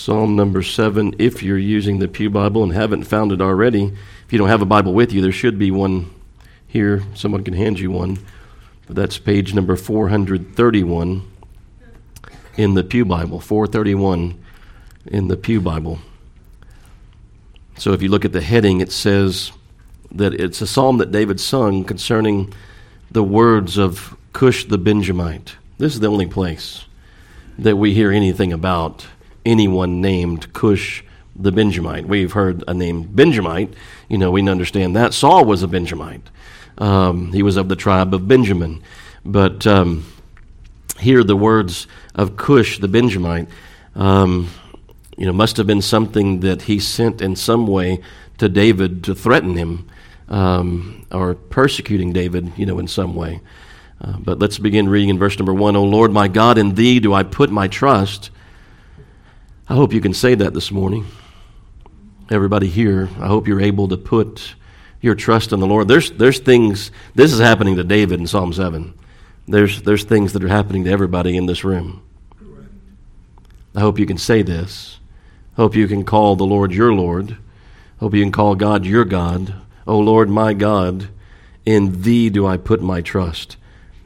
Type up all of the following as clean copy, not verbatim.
Psalm number 7, if you're using the Pew Bible and haven't found it already. If you don't have a Bible with you, there should be one here. Someone can hand you one. But that's page number 431 in the Pew Bible. 431 in the Pew Bible. So if you look at the heading, it says that it's a psalm that David sung concerning the words of Cush the Benjamite. This is the only place that we hear anything about anyone named Cush the Benjamite. We've heard a name Benjamite. We can understand that. Saul was a Benjamite. He was of the tribe of Benjamin. But here the words of Cush the Benjamite, must have been something that he sent in some way to David to threaten him or persecuting David, in some way. But let's begin reading in verse number 1. O Lord, my God, in thee do I put my trust. I hope you can say that this morning. Everybody here, I hope you're able to put your trust in the Lord. There's things, this is happening to David in Psalm 7. There's things that are happening to everybody in this room. I hope you can say this. I hope you can call the Lord your Lord. I hope you can call God your God. O Lord, my God, in thee do I put my trust.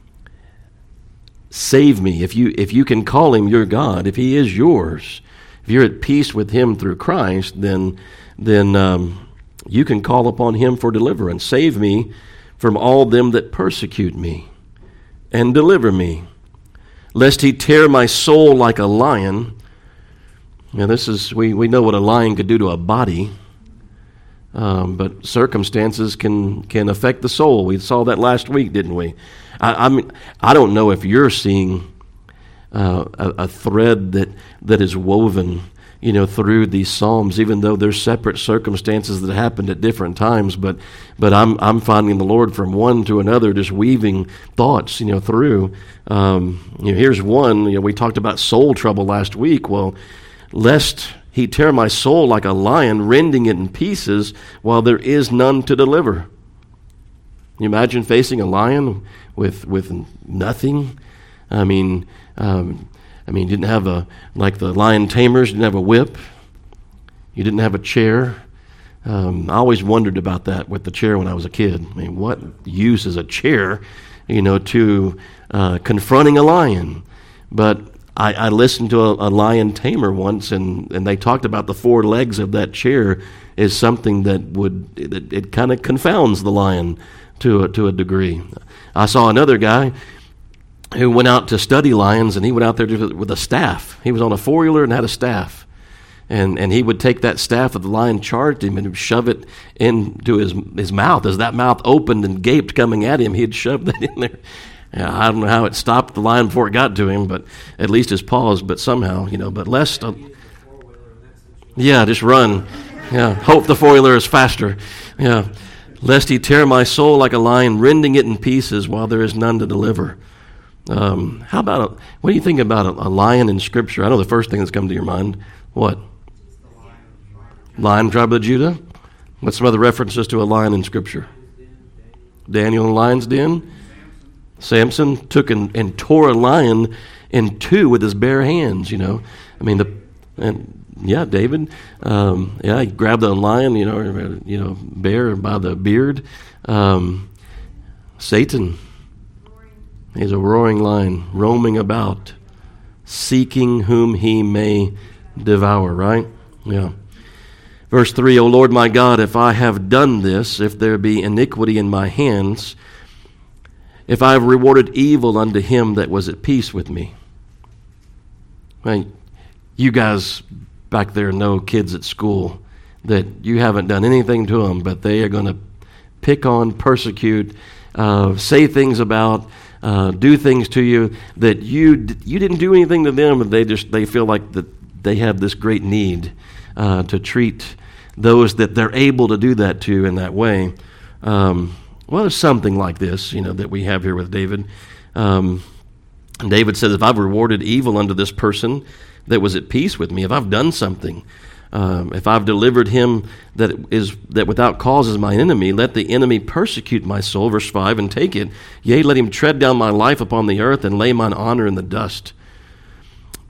Save me. If you can call him your God, if he is yours, if you're at peace with him through Christ, then you can call upon him for deliverance. Save me from all them that persecute me, and deliver me, lest he tear my soul like a lion. Now this is, we know what a lion could do to a body, but circumstances can affect the soul. We saw that last week, didn't we? I don't know if you're seeing a thread that is woven, through these Psalms, even though there's separate circumstances that happened at different times. But I'm finding the Lord from one to another just weaving thoughts, through. Here's one. We talked about soul trouble last week. Well, lest he tear my soul like a lion, rending it in pieces, while there is none to deliver. Can you imagine facing a lion with nothing? You didn't have like the lion tamers, you didn't have a whip. You didn't have a chair. I always wondered about that with the chair when I was a kid. What use is a chair, to confronting a lion? But I listened to a lion tamer once, and they talked about the four legs of that chair is something that it kind of confounds the lion to a degree. I saw another guy who went out to study lions, and he went out there with a staff. He was on a four-wheeler and had a staff. And he would take that staff that the lion charged him and shove it into his mouth. As that mouth opened and gaped coming at him, he'd shove that in there. I don't know how it stopped the lion before it got to him, but at least his paws, but somehow, but lest... just run. Yeah, hope the four-wheeler is faster. Yeah, lest he tear my soul like a lion, rending it in pieces while there is none to deliver. What do you think about a lion in Scripture? I know the first thing that's come to your mind. What? Lion, tribe of Judah? What's some other references to a lion in Scripture? Daniel in the lion's den? Samson took and tore a lion in two with his bare hands, David. He grabbed a lion, bear by the beard. Satan. He's a roaring lion, roaming about, seeking whom he may devour, right? Yeah. Verse 3, O Lord my God, if I have done this, if there be iniquity in my hands, if I have rewarded evil unto him that was at peace with me. Well, you guys back there know kids at school that you haven't done anything to them, but they are going to pick on, persecute, say things about, do things to you that you didn't do anything to them, and they feel like that they have this great need to treat those that they're able to do that to in that way. Well, there's something like this, that we have here with David. David says, if I've rewarded evil unto this person that was at peace with me, if I've done something, if I've delivered him that without cause is my enemy, let the enemy persecute my soul, verse 5, and take it. Yea, let him tread down my life upon the earth and lay mine honor in the dust.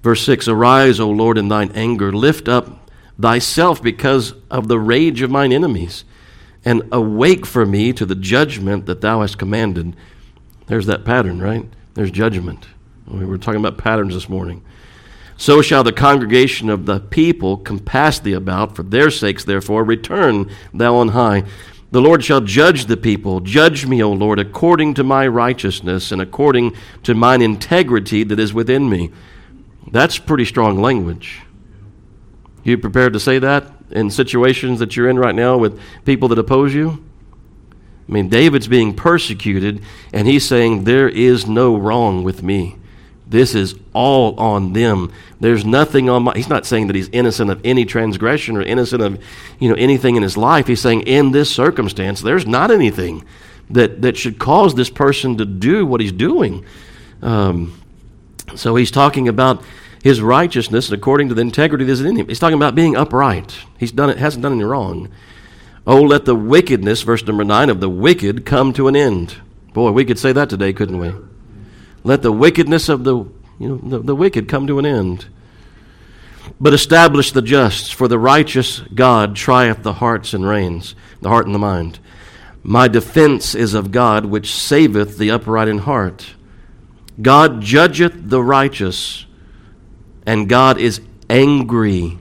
Verse 6, arise, O Lord, in thine anger. Lift up thyself because of the rage of mine enemies, and awake for me to the judgment that thou hast commanded. There's that pattern, right? There's judgment. We were talking about patterns this morning. So shall the congregation of the people compass thee about. For their sakes, therefore, return thou on high. The Lord shall judge the people. Judge me, O Lord, according to my righteousness and according to mine integrity that is within me. That's pretty strong language. You prepared to say that in situations that you're in right now with people that oppose you? I mean, David's being persecuted, and he's saying, there is no wrong with me. This is all on them. There's nothing on my... He's not saying that he's innocent of any transgression or innocent of, anything in his life. He's saying in this circumstance, there's not anything that should cause this person to do what he's doing. So he's talking about his righteousness and according to the integrity that is in him. He's talking about being upright. Hasn't done any wrong. Oh, let the wickedness, verse number 9, of the wicked come to an end. Boy, we could say that today, couldn't we? Let the wickedness of the wicked come to an end. But establish the just, for the righteous God trieth the hearts and reins, the heart and the mind. My defense is of God, which saveth the upright in heart. God judgeth the righteous, and God is angry.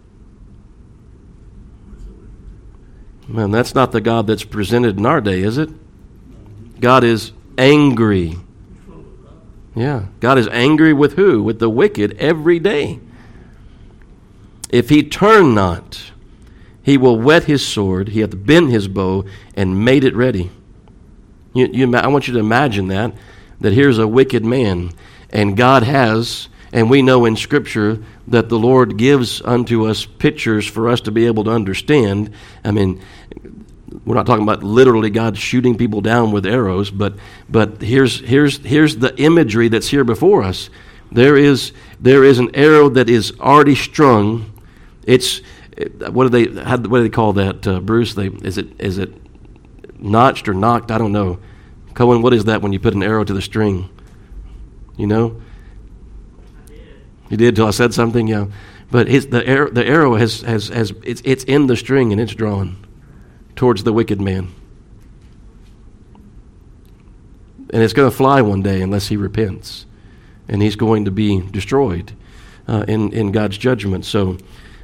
Man, that's not the God that's presented in our day, is it? God is angry. Yeah, God is angry with who? With the wicked every day. If he turn not, he will whet his sword. He hath bent his bow and made it ready. I want you to imagine that here's a wicked man, and God has, and we know in Scripture that the Lord gives unto us pictures for us to be able to understand. I mean, we're not talking about literally God shooting people down with arrows, but here's the imagery that's here before us. There is an arrow that is already strung. It's what do they call that, Bruce? Is it notched or knocked? I don't know. Cohen, what is that when you put an arrow to the string? You know? You did till I said something, yeah. But the arrow has it's in the string and it's drawn towards the wicked man, and it's going to fly one day unless he repents, and he's going to be destroyed in God's judgment. So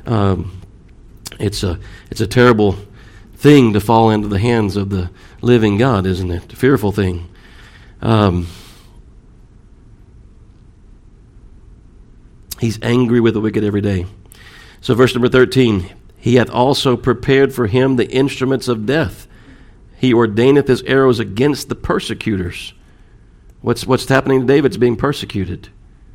it's a terrible thing to fall into the hands of the living God, isn't it? A fearful thing. He's angry with the wicked every day. So verse number 13, he hath also prepared for him the instruments of death. He ordaineth his arrows against the persecutors. What's happening to David's being persecuted.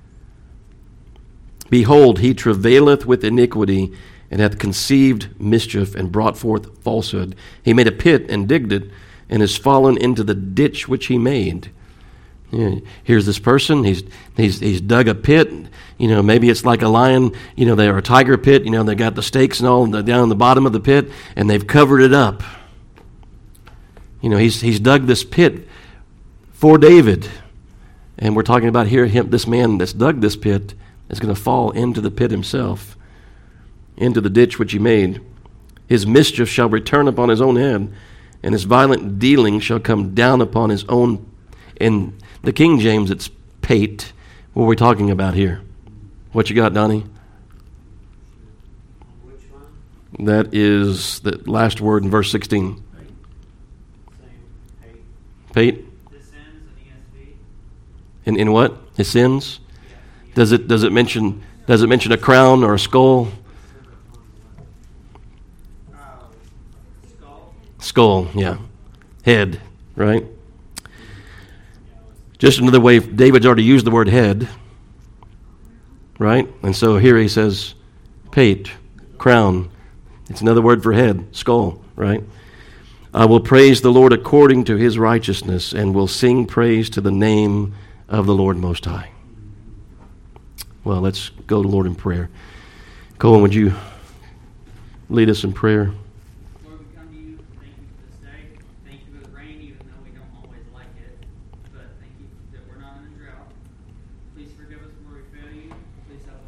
Behold, he travaileth with iniquity, and hath conceived mischief, and brought forth falsehood. He made a pit and digged it, and is fallen into the ditch which he made. Yeah, here's this person. He's dug a pit. Maybe it's like a lion. They're a tiger pit. They got the stakes and all down in the bottom of the pit, and they've covered it up. He's dug this pit for David, and we're talking about here this man that's dug this pit is going to fall into the pit himself, into the ditch which he made. His mischief shall return upon his own head, and his violent dealing shall come down upon his own. In the King James, it's pate. What are we talking about here? What you got, Donnie? Which one? That is the last word in verse 16. Pate? His sins in ESV. In what? His sins? Does it mention a crown or a skull? Skull, yeah. Head, right? Just another way, David's already used the word head, right? And so here he says pate, crown. It's another word for head, skull, right? I will praise the Lord according to his righteousness, and will sing praise to the name of the Lord Most High. Well, let's go to the Lord in prayer. Colin, would you lead us in prayer? Lord, we come to you. Thank you for this day. Thank you for the rain, even though we don't always like it. But thank you that we're not in a drought. Please forgive us where we fail you. Please help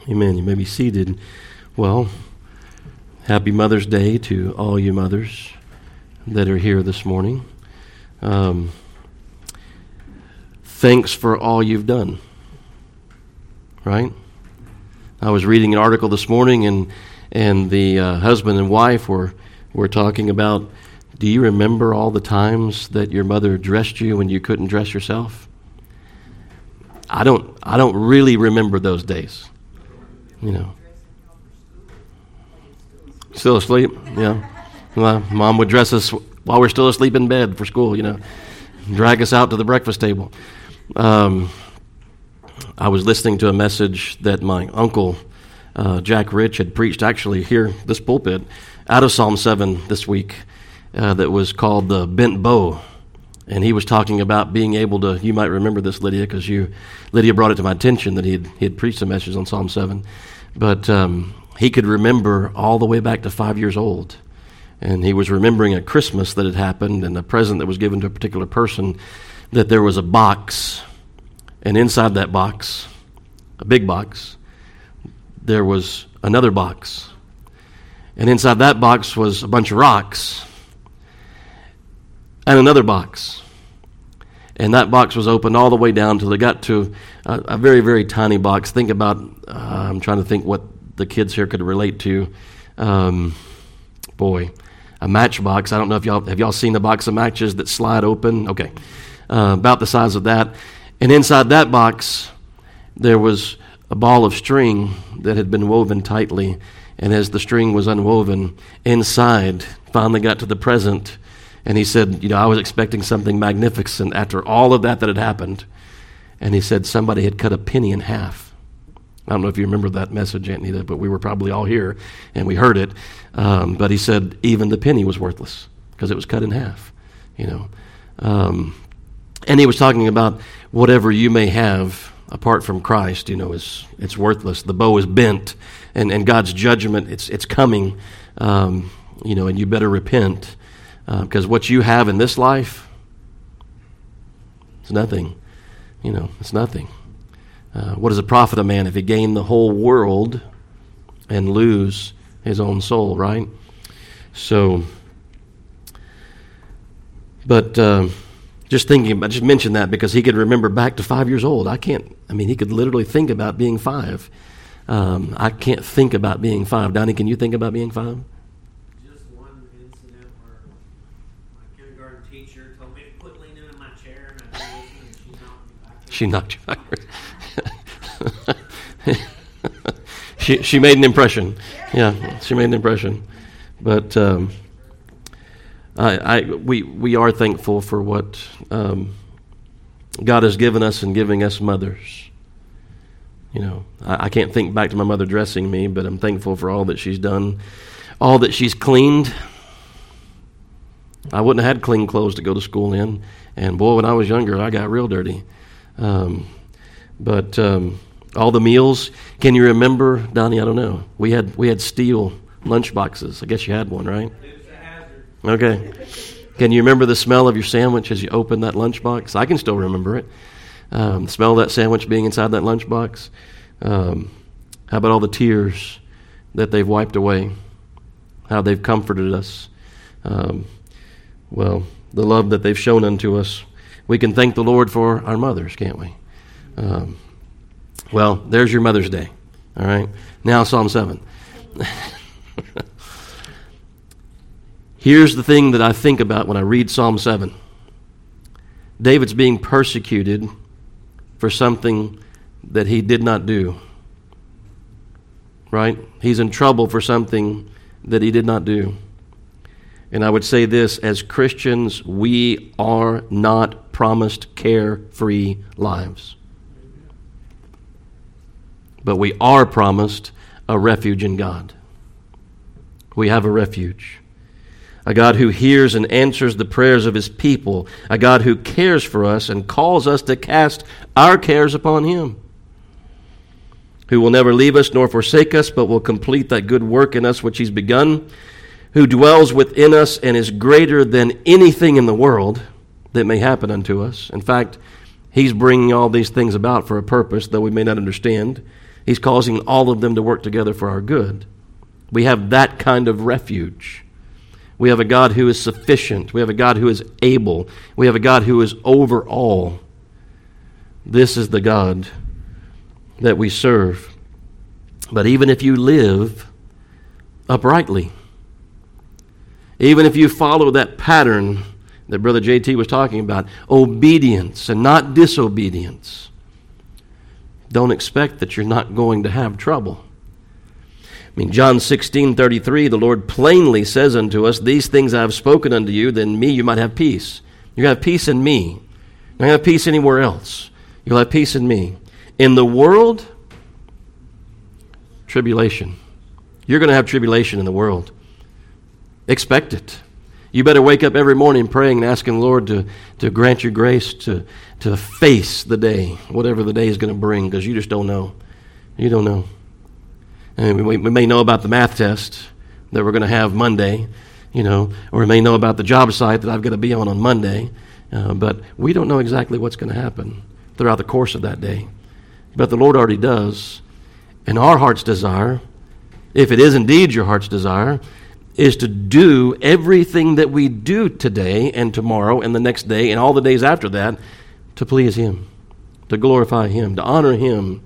Amen. You may be seated. Well, happy Mother's Day to all you mothers that are here this morning. Thanks for all you've done. Right? I was reading an article this morning, and the husband and wife were talking about, do you remember all the times that your mother dressed you when you couldn't dress yourself? I don't really remember those days. You know. Still asleep? Yeah. Well, Mom would dress us while we're still asleep in bed for school, drag us out to the breakfast table. I was listening to a message that my uncle, Jack Rich, had preached actually here, this pulpit, out of Psalm 7 this week, that was called the Bent Bow. And he was talking about being able to, you might remember this, Lydia, because Lydia brought it to my attention that he had preached a message on Psalm 7. But he could remember all the way back to 5 years old. And he was remembering a Christmas that had happened and a present that was given to a particular person, that there was a box. And inside that box, a big box, there was another box. And inside that box was a bunch of rocks and another box. And that box was opened all the way down till it got to a very, very tiny box. Think about, I'm trying to think what the kids here could relate to. A matchbox. I don't know if have y'all seen the box of matches that slide open? Okay. About the size of that. And inside that box, there was a ball of string that had been woven tightly. And as the string was unwoven, inside finally got to the present. And he said, I was expecting something magnificent after all of that had happened. And he said somebody had cut a penny in half. I don't know if you remember that message, Aunt Nita, but we were probably all here and we heard it. But he said even the penny was worthless because it was cut in half, And he was talking about whatever you may have apart from Christ, it's worthless. The bow is bent, and God's judgment, it's coming, and you better repent. Because what you have in this life, it's nothing. It's nothing. What does it profit a man if he gain the whole world and lose his own soul, right? So, but just thinking about, just mention that because he could remember back to 5 years old. He could literally think about being 5. I can't think about being 5. Donnie, can you think about being 5? She knocked you backwards. she made an impression. Yeah, she made an impression. But we are thankful for what God has given us and giving us mothers. I can't think back to my mother dressing me, but I'm thankful for all that she's done, all that she's cleaned. I wouldn't have had clean clothes to go to school in, and boy, when I was younger, I got real dirty. But all the meals, can you remember, Donnie? I don't know. We had steel lunch boxes. I guess you had one, right? It's a hazard. Okay. Can you remember the smell of your sandwich as you opened that lunch box? I can still remember it. The smell of that sandwich being inside that lunch box. How about all the tears that they've wiped away? How they've comforted us. The love that they've shown unto us. We can thank the Lord for our mothers, can't we? There's your Mother's Day. All right. Now Psalm 7. Here's the thing that I think about when I read Psalm 7. David's being persecuted for something that he did not do. Right? He's in trouble for something that he did not do. And I would say this, as Christians, we are not promised carefree lives. But we are promised a refuge in God. We have a refuge. A God who hears and answers the prayers of his people. A God who cares for us and calls us to cast our cares upon him. Who will never leave us nor forsake us, but will complete that good work in us which he's begun. Who dwells within us and is greater than anything in the world that may happen unto us. In fact, he's bringing all these things about for a purpose, though we may not understand. He's causing all of them to work together for our good. We have that kind of refuge. We have a God who is sufficient. We have a God who is able. We have a God who is over all. This is the God that we serve. But even if you live uprightly, even if you follow that pattern that Brother JT was talking about, obedience and not disobedience, don't expect that you're not going to have trouble. I mean, John 16:33, the Lord plainly says unto us, these things I have spoken unto you, that in me you might have peace. You're going to have peace in me. You're not going to have peace anywhere else. You'll have peace in me. In the world, tribulation. You're going to have tribulation in the world. Expect it. You better wake up every morning praying and asking the Lord to grant you grace to face the day, whatever the day is going to bring, because you just don't know. You don't know. And we may know about the math test that we're going to have Monday, or we may know about the job site that I've got to be on Monday, but we don't know exactly what's going to happen throughout the course of that day. But the Lord already does. And our heart's desire, if it is indeed your heart's desire, is to do everything that we do today and tomorrow and the next day and all the days after that to please Him, to glorify Him, to honor Him.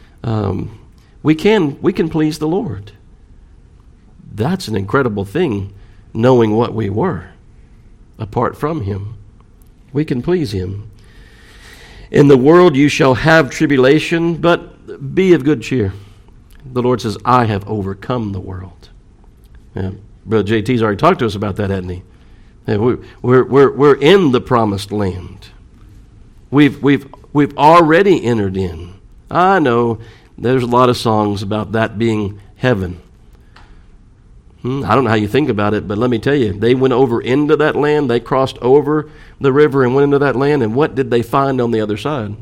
We can please the Lord. That's an incredible thing, knowing what we were apart from Him. We can please Him. In the world you shall have tribulation, but be of good cheer. The Lord says, I have overcome the world. Yeah, Brother JT's already talked to us about that, hasn't he? Yeah, we're in the promised land. We've already entered in. I know there's a lot of songs about that being heaven. I don't know how you think about it, but let me tell you, they went over into that land. They crossed over the river and went into that land, and what did they find on the other side?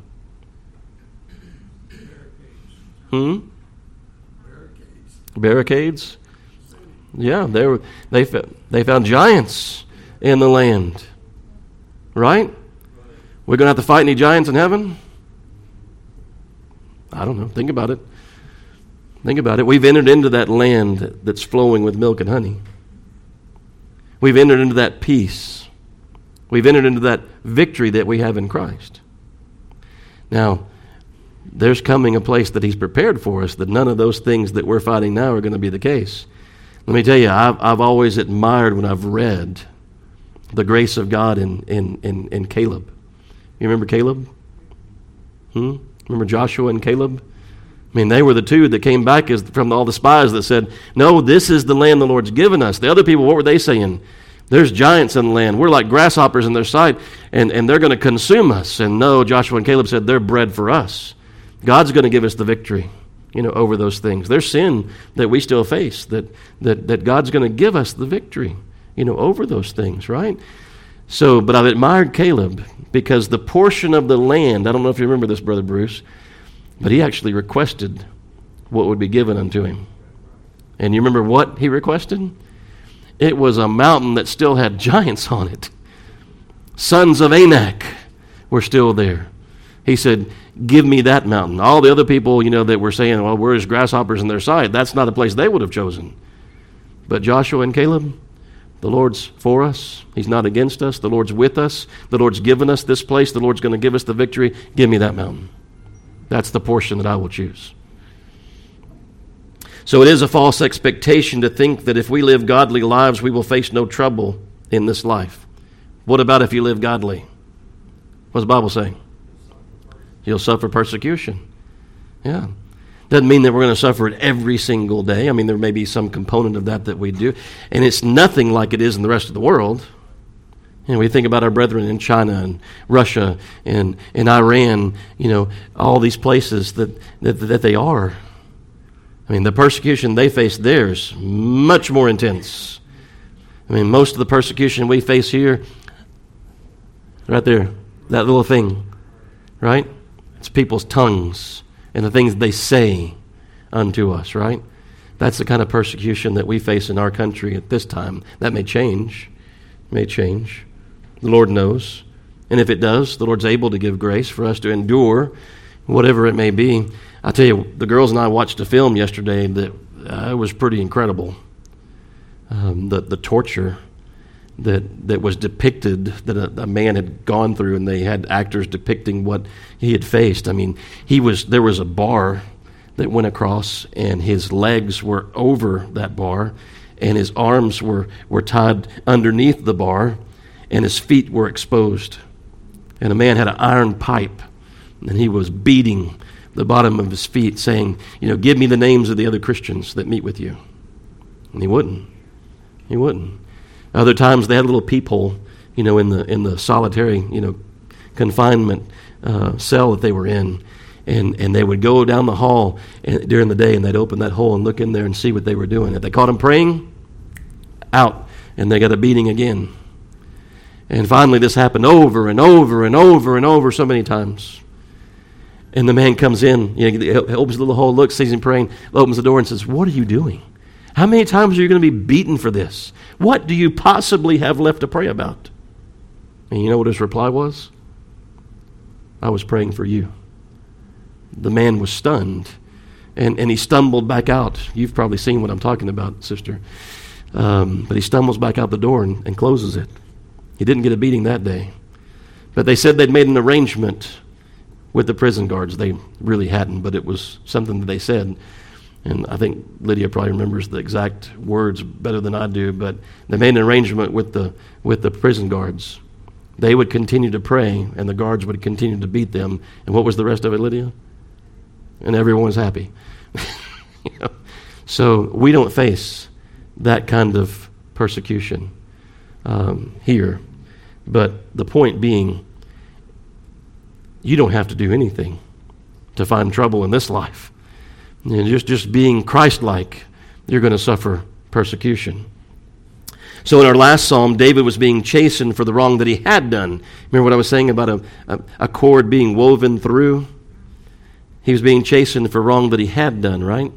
Barricades? Yeah, they found giants in the land. Right? We're going to have to fight any giants in heaven? I don't know. Think about it. Think about it. We've entered into that land that's flowing with milk and honey. We've entered into that peace. We've entered into that victory that we have in Christ. Now, there's coming a place that He's prepared for us that none of those things that we're fighting now are going to be the case. Let me tell you, I've always admired when I've read the grace of God in Caleb. You remember Caleb? Remember Joshua and Caleb? I mean, they were the two that came back from all the spies that said, no, this is the land the Lord's given us. The other people, what were they saying? There's giants in the land. We're like grasshoppers in their sight, and they're going to consume us. And no, Joshua and Caleb said, they're bread for us. God's going to give us the victory, over those things. There's sin that we still face, that God's going to give us the victory, over those things, right? So, but I've admired Caleb because the portion of the land, I don't know if you remember this, Brother Bruce, but he actually requested what would be given unto him. And you remember what he requested? It was a mountain that still had giants on it. Sons of Anak were still there. He said, give me that mountain. All the other people, that were saying, well, we're as grasshoppers in their sight, that's not a place they would have chosen. But Joshua and Caleb, the Lord's for us. He's not against us. The Lord's with us. The Lord's given us this place. The Lord's going to give us the victory. Give me that mountain. That's the portion that I will choose. So it is a false expectation to think that if we live godly lives, we will face no trouble in this life. What about if you live godly? What's the Bible say? You'll suffer persecution. Yeah. Doesn't mean that we're going to suffer it every single day. I mean, there may be some component of that we do. And it's nothing like it is in the rest of the world. We think about our brethren in China and Russia and Iran, all these places that they are. I mean, the persecution they face there is much more intense. I mean, most of the persecution we face here, right there, that little thing, right? It's people's tongues and the things they say unto us, right? That's the kind of persecution that we face in our country at this time. That may change. The Lord knows. And if it does, the Lord's able to give grace for us to endure, whatever it may be. I tell you, the girls and I watched a film yesterday that it was pretty incredible. The torture that was depicted, that a man had gone through, and they had actors depicting what he had faced. I mean, there was a bar that went across, and his legs were over that bar, and his arms were tied underneath the bar, and his feet were exposed. And a man had an iron pipe, and he was beating the bottom of his feet, saying, give me the names of the other Christians that meet with you. And he wouldn't. He wouldn't. Other times they had a little peephole, in the solitary, confinement cell that they were in. And they would go down the hall during the day, and they'd open that hole and look in there and see what they were doing. If they caught them praying, out, and they got a beating again. And finally this happened over and over and over and over so many times. And the man comes in, he opens the little hole, looks, sees him praying, opens the door and says, "What are you doing? How many times are you going to be beaten for this? What do you possibly have left to pray about?" And you know what his reply was? "I was praying for you." The man was stunned, and he stumbled back out. You've probably seen what I'm talking about, sister. But he stumbles back out the door and closes it. He didn't get a beating that day. But they said they'd made an arrangement with the prison guards. They really hadn't, but it was something that they said. And I think Lydia probably remembers the exact words better than I do, but they made an arrangement with the prison guards. They would continue to pray, and the guards would continue to beat them. And what was the rest of it, Lydia? And everyone was happy. So we don't face that kind of persecution here. But the point being, you don't have to do anything to find trouble in this life. Just being Christ-like, you're going to suffer persecution. So in our last psalm, David was being chastened for the wrong that he had done. Remember what I was saying about a cord being woven through? He was being chastened for wrong that he had done, right?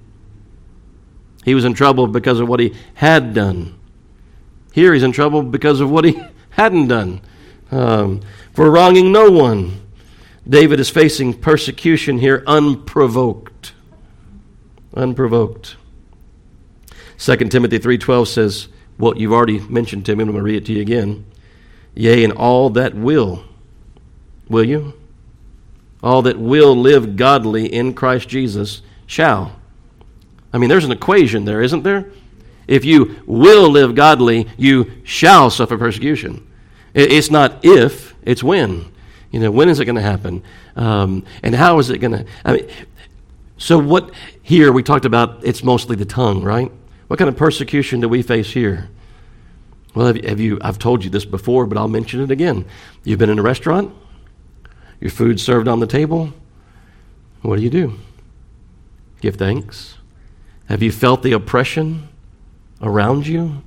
He was in trouble because of what he had done. Here he's in trouble because of what he hadn't done. For wronging no one. David is facing persecution here unprovoked. Unprovoked. 2 Timothy 3:12 says, what you've already mentioned to me, I'm going to read it to you again. Yea, and all that will you? All that will live godly in Christ Jesus shall. I mean, there's an equation there, isn't there? If you will live godly, you shall suffer persecution. It's not if, it's when. When is it going to happen? And how is it going to... so what here we talked about, it's mostly the tongue, right? What kind of persecution do we face here? Well, I've told you this before, but I'll mention it again. You've been in a restaurant, your food's served on the table. What do? Give thanks. Have you felt the oppression around you?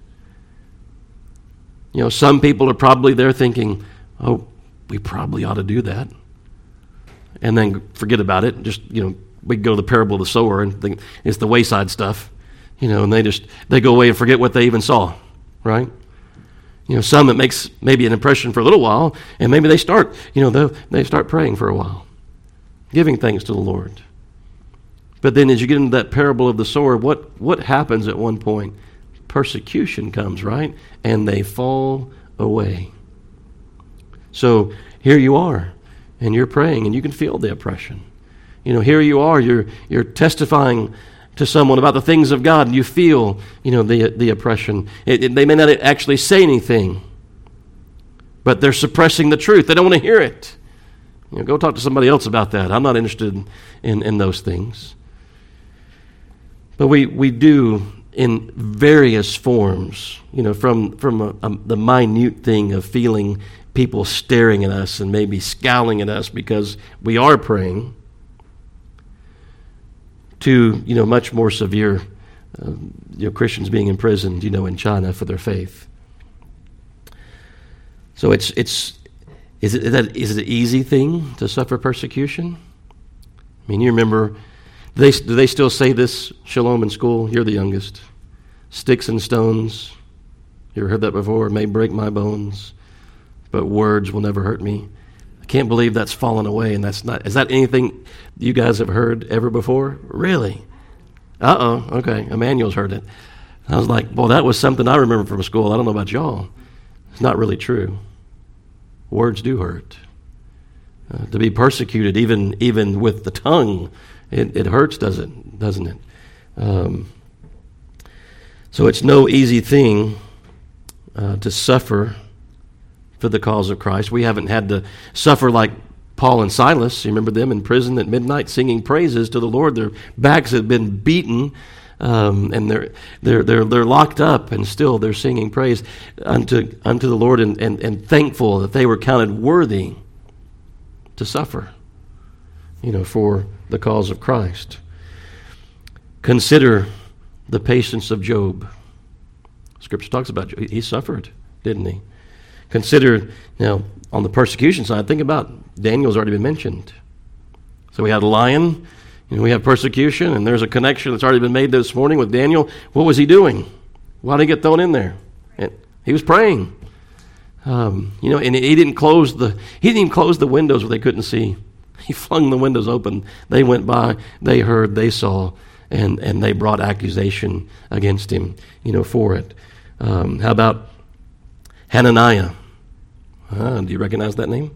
Some people are probably there thinking, oh, we probably ought to do that. And then forget about it. Just, we go to the parable of the sower and think it's the wayside stuff. And they go away and forget what they even saw, right? Some it makes maybe an impression for a little while, and maybe they start, they start praying for a while, giving thanks to the Lord. But then as you get into that parable of the sower, what happens at one point? Persecution comes, right? And they fall away. So here you are, and you're praying, and you can feel the oppression. Here you are, you're testifying to someone about the things of God, and you feel, the oppression. They may not actually say anything, but they're suppressing the truth. They don't want to hear it. Go talk to somebody else about that. I'm not interested in those things. But we do in various forms, from the minute thing of feeling people staring at us and maybe scowling at us because we are praying, to much more severe Christians being imprisoned in China for their faith. So is it an easy thing to suffer persecution? I mean, you remember, do they still say this, Shalom, in school? You're the youngest. Sticks and stones, you ever heard that before? May break my bones, but words will never hurt me. Can't believe that's fallen away, and that's not. Is that anything you guys have heard ever before? Really? Okay. Emmanuel's heard it. I was like, boy, that was something I remember from school. I don't know about y'all. It's not really true. Words do hurt. To be persecuted, even with the tongue, it hurts, doesn't it? So it's no easy thing to suffer for the cause of Christ. We haven't had to suffer like Paul and Silas. You remember them in prison at midnight singing praises to the Lord. Their backs had been beaten, and they're locked up, and still they're singing praise unto the Lord, and thankful that they were counted worthy to suffer, for the cause of Christ. Consider the patience of Job. Scripture talks about Job. He suffered, didn't he? Consider, on the persecution side, think about Daniel's already been mentioned. So we had a lion, we have persecution, and there's a connection that's already been made this morning with Daniel. What was he doing? Why did he get thrown in there? And he was praying. And he didn't close the windows where they couldn't see. He flung the windows open. They went by, they heard, they saw, and they brought accusation against him, for it. How about Hananiah? Do you recognize that name?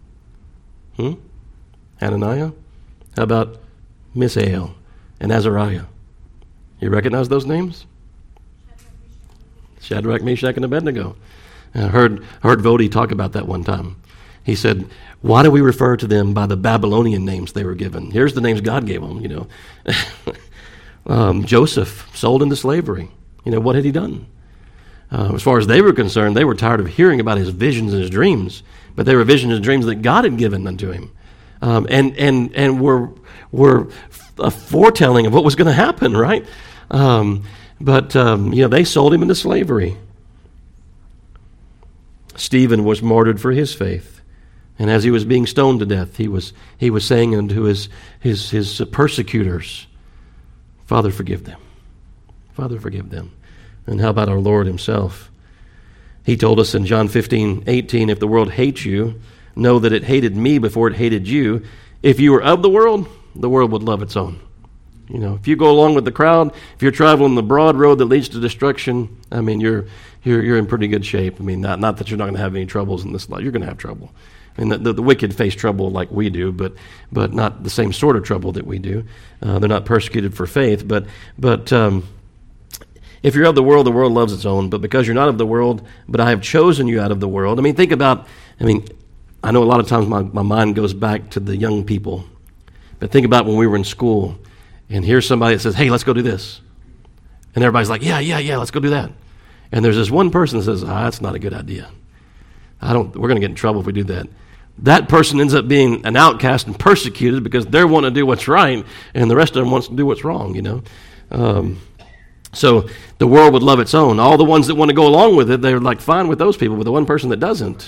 Hananiah? How about Mishael and Azariah? You recognize those names? Shadrach, Meshach, and Abednego. I heard Vodi talk about that one time. He said, why do we refer to them by the Babylonian names they were given? Here's the names God gave them, Joseph, sold into slavery. What had he done? As far as they were concerned, they were tired of hearing about his visions and his dreams, but they were visions and dreams that God had given unto him, and were a foretelling of what was going to happen, right? But they sold him into slavery. Stephen was martyred for his faith, and as he was being stoned to death, he was saying unto his persecutors, Father, forgive them. Father, forgive them. And how about our Lord himself? He told us in John 15:18, if the world hates you, know that it hated me before it hated you. If you were of the world would love its own. If you go along with the crowd, if you're traveling the broad road that leads to destruction, you're in pretty good shape. Not that you're not going to have any troubles in this life. You're going to have trouble. And the wicked face trouble like we do, but not the same sort of trouble that we do. They're not persecuted for faith, but if you're of the world loves its own. But because you're not of the world, but I have chosen you out of the world. Think about, I know a lot of times my mind goes back to the young people. But think about when we were in school, and here's somebody that says, hey, let's go do this. And everybody's like, yeah, let's go do that. And there's this one person that says, that's not a good idea. We're going to get in trouble if we do that. That person ends up being an outcast and persecuted because they want to do what's right, and the rest of them wants to do what's wrong, So the world would love its own. All the ones that want to go along with it, they're like fine with those people, but the one person that doesn't,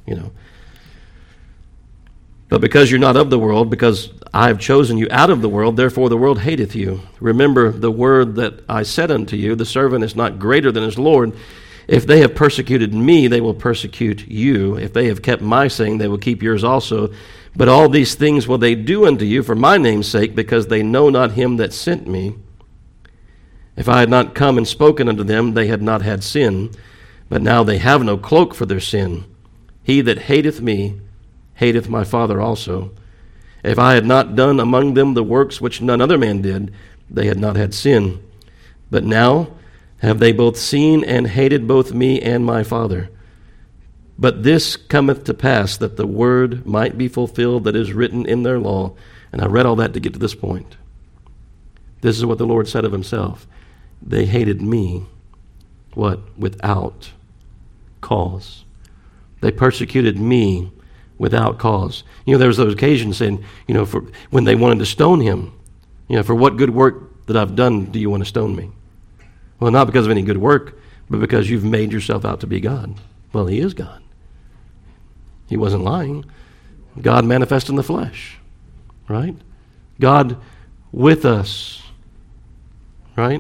But because you're not of the world, because I have chosen you out of the world, therefore the world hateth you. Remember the word that I said unto you, the servant is not greater than his Lord. If they have persecuted me, they will persecute you. If they have kept my saying, they will keep yours also. But all these things will they do unto you for my name's sake, because they know not him that sent me. If I had not come and spoken unto them, they had not had sin. But now they have no cloak for their sin. He that hateth me hateth my Father also. If I had not done among them the works which none other man did, they had not had sin. But now have they both seen and hated both me and my Father. But this cometh to pass, that the word might be fulfilled that is written in their law. And I read all that to get to this point. This is what the Lord said of himself. They hated me, what? Without cause. They persecuted me without cause. There was those occasions saying, for when they wanted to stone him, for what good work that I've done do you want to stone me? Well, not because of any good work, but because you've made yourself out to be God. Well, he is God. He wasn't lying. God manifest in the flesh, right? God with us, right?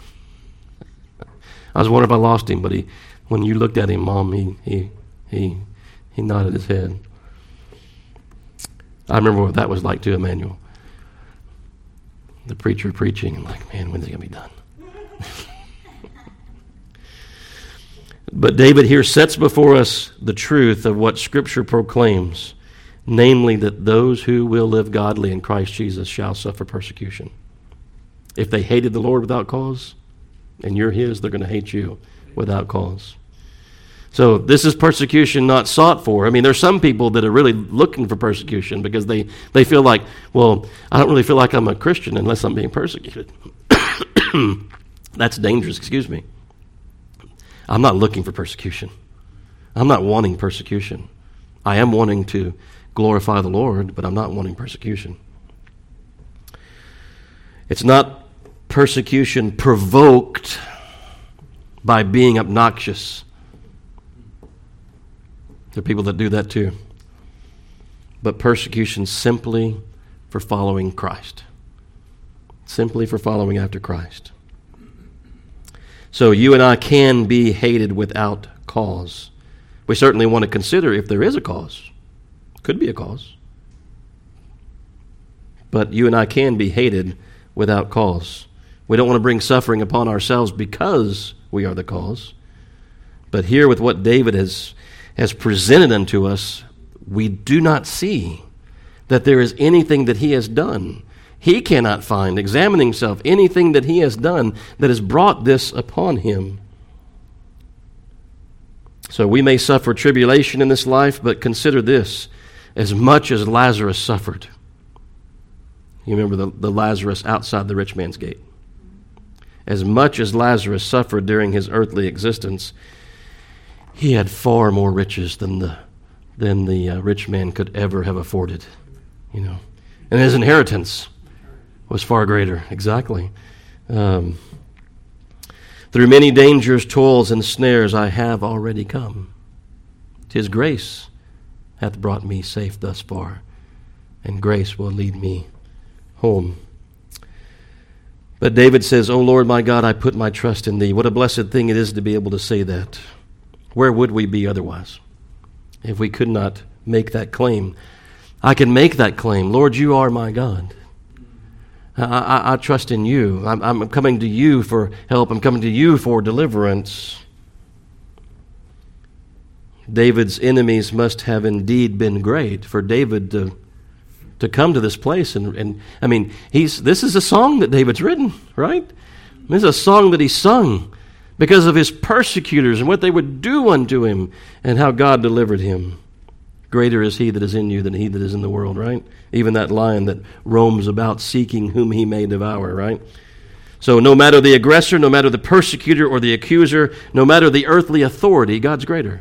I was wondering if I lost him, but when you looked at him, Mom, he nodded his head. I remember what that was like too, Emmanuel. The preacher preaching, and like, man, when's it going to be done? But David here sets before us the truth of what Scripture proclaims, namely that those who will live godly in Christ Jesus shall suffer persecution. If they hated the Lord without cause, and you're His, they're going to hate you without cause. So this is persecution not sought for. I mean, there's some people that are really looking for persecution because they feel like, well, I don't really feel like I'm a Christian unless I'm being persecuted. That's dangerous, excuse me. I'm not looking for persecution. I'm not wanting persecution. I am wanting to glorify the Lord, but I'm not wanting persecution. It's not persecution provoked by being obnoxious. There are people that do that too. But persecution simply for following Christ. Simply for following after Christ. So you and I can be hated without cause. We certainly want to consider if there is a cause. Could be a cause. But you and I can be hated without cause. We don't want to bring suffering upon ourselves because we are the cause. But here with what David has presented unto us, we do not see that there is anything that he has done. He cannot find, examining himself, anything that he has done that has brought this upon him. So we may suffer tribulation in this life, but consider this, as much as Lazarus suffered. You remember the Lazarus outside the rich man's gate. As much as Lazarus suffered during his earthly existence, he had far more riches than the rich man could ever have afforded. And his inheritance was far greater. Exactly. Through many dangers, toils, and snares I have already come. 'Tis grace hath brought me safe thus far, and grace will lead me home. But David says, O Lord my God, I put my trust in Thee. What a blessed thing it is to be able to say that. Where would we be otherwise if we could not make that claim? I can make that claim. Lord, you are my God. I trust in you. I'm coming to you for help. I'm coming to you for deliverance. David's enemies must have indeed been great for David to come to this place. And I mean, this is a song that David's written, right? This is a song that he sung because of his persecutors and what they would do unto him and how God delivered him. Greater is he that is in you than he that is in the world, right? Even that lion that roams about seeking whom he may devour, right? So no matter the aggressor, no matter the persecutor or the accuser, no matter the earthly authority, God's greater.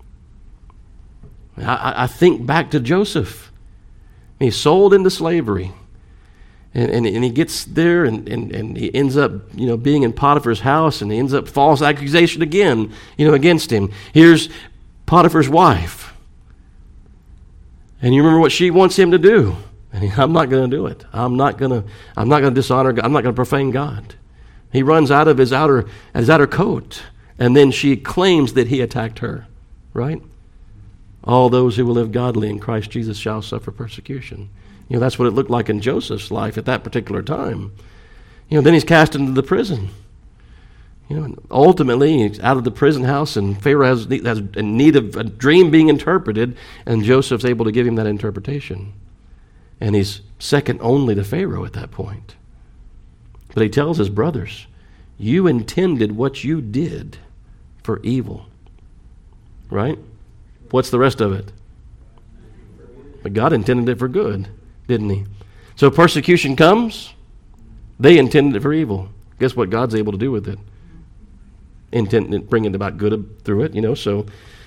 I think back to Joseph. He's sold into slavery. And he gets there and he ends up, being in Potiphar's house, and he ends up false accusation again, against him. Here's Potiphar's wife. And you remember what she wants him to do. And I'm not going to do it. I'm not going to dishonor God. I'm not going to profane God. He runs out of his outer coat, and then she claims that he attacked her, right? All those who will live godly in Christ Jesus shall suffer persecution. That's what it looked like in Joseph's life at that particular time. Then he's cast into the prison. Ultimately, he's out of the prison house, and Pharaoh has in need of a dream being interpreted, and Joseph's able to give him that interpretation. And he's second only to Pharaoh at that point. But he tells his brothers, you intended what you did for evil. Right? What's the rest of it? But God intended it for good, didn't he? So persecution comes, they intended it for evil. Guess what God's able to do with it? Bringing about good through it, So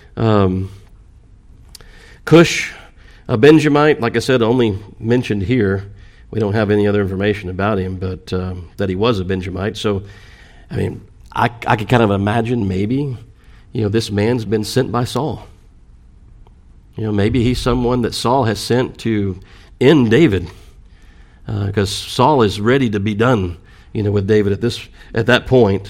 Cush, a Benjamite, like I said, only mentioned here. We don't have any other information about him, but that he was a Benjamite. So, I mean, I could kind of imagine maybe, this man's been sent by Saul. Maybe he's someone that Saul has sent to end David, because Saul is ready to be done, with David at that point.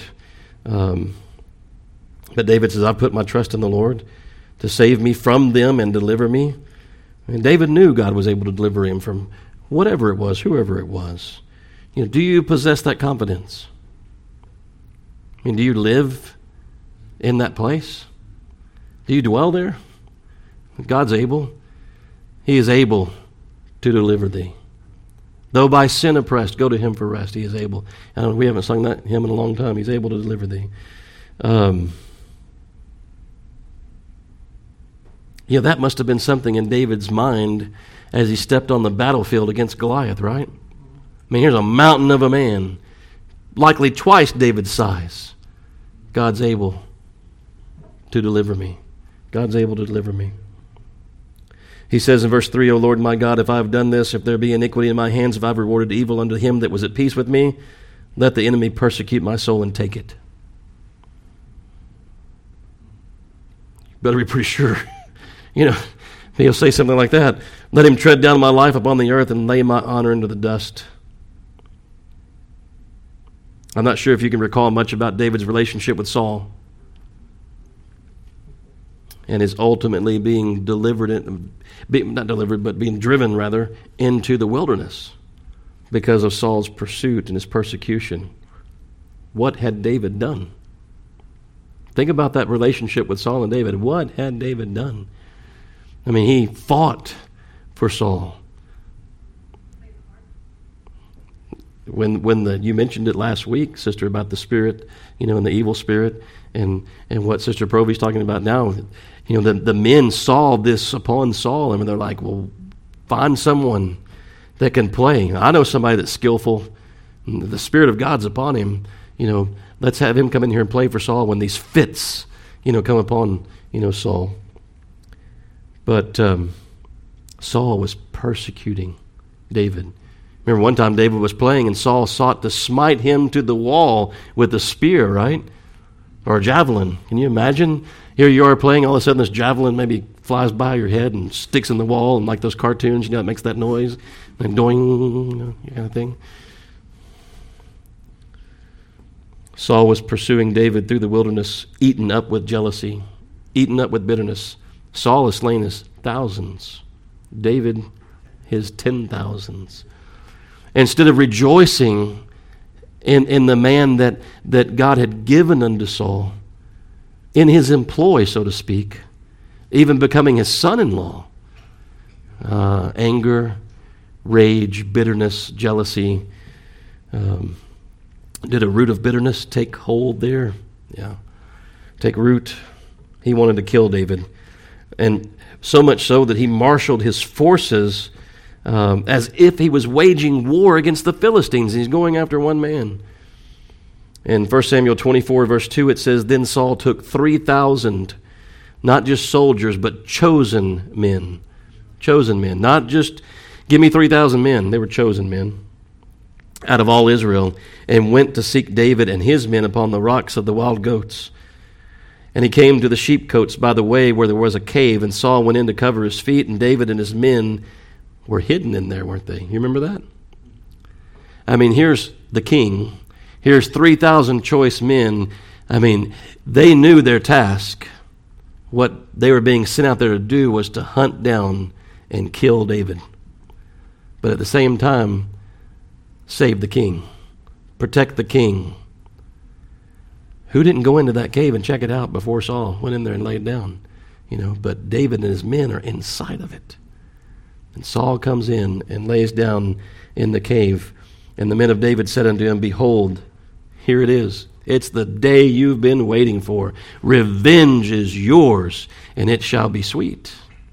But David says, I put my trust in the Lord to save me from them and deliver me. And David knew God was able to deliver him from whatever it was, whoever it was. Do you possess that confidence? Do you live in that place? Do you dwell there? God's able. He is able to deliver thee. Though by sin oppressed, go to him for rest. He is able. We haven't sung that hymn in a long time. He's able to deliver thee. That must have been something in David's mind as he stepped on the battlefield against Goliath, right? Here's a mountain of a man, likely twice David's size. God's able to deliver me. God's able to deliver me. He says in verse 3, O Lord my God, if I have done this, if there be iniquity in my hands, if I have rewarded evil unto him that was at peace with me, let the enemy persecute my soul and take it. You better be pretty sure. He'll say something like that. Let him tread down my life upon the earth and lay my honor into the dust. I'm not sure if you can recall much about David's relationship with Saul and his ultimately being being driven rather into the wilderness because of Saul's pursuit and his persecution. What had David done? Think about that relationship with Saul and David. What had David done? He fought for Saul. When you mentioned it last week, sister, about the spirit, and the evil spirit, and what Sister Provy's talking about now, the men saw this upon Saul, and they're like, well, find someone that can play. I know somebody that's skillful. The Spirit of God's upon him. Let's have him come in here and play for Saul when these fits, come upon, Saul. But Saul was persecuting David. Remember one time David was playing and Saul sought to smite him to the wall with a spear, right? Or a javelin. Can you imagine? Here you are playing, all of a sudden this javelin maybe flies by your head and sticks in the wall, and like those cartoons, it makes that noise, and doing, kind of thing. Saul was pursuing David through the wilderness, eaten up with jealousy, eaten up with bitterness. Saul has slain his thousands. David, his 10,000s. Instead of rejoicing in the man that God had given unto Saul, in his employ, so to speak, even becoming his son-in-law, anger, rage, bitterness, jealousy. Did a root of bitterness take hold there? Yeah. Take root. He wanted to kill David. And so much so that he marshaled his forces as if he was waging war against the Philistines. He's going after one man. In 1 Samuel 24, verse 2, it says, Then Saul took 3,000, not just soldiers, but chosen men. Chosen men. Not just, give me 3,000 men. They were chosen men out of all Israel, and went to seek David and his men upon the rocks of the wild goats. And he came to the sheepcotes by the way where there was a cave, and Saul went in to cover his feet, and David and his men were hidden in there, weren't they? You remember that? Here's the king. Here's 3,000 choice men. They knew their task. What they were being sent out there to do was to hunt down and kill David. But at the same time, save the king. Protect the king. Who didn't go into that cave and check it out before Saul went in there and laid down? But David and his men are inside of it. And Saul comes in and lays down in the cave. And the men of David said unto him, Behold, here it is. It's the day you've been waiting for. Revenge is yours, and it shall be sweet.